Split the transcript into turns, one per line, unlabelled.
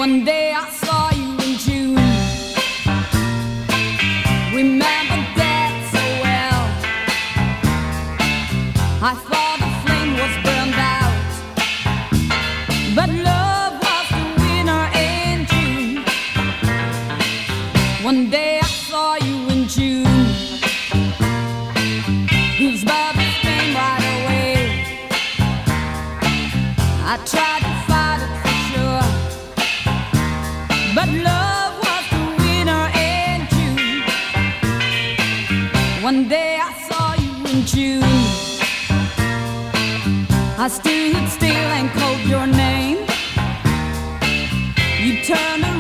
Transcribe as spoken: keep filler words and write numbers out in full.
One day I saw you in June. Remember that so well. I thought the flame was burned out, but love was the winner in June. One day I saw you in June. Whose bubbles came right away. I tried to fight it for sure, but love was the winner in June. One day I saw you in June. I stood still and called your name. You turned around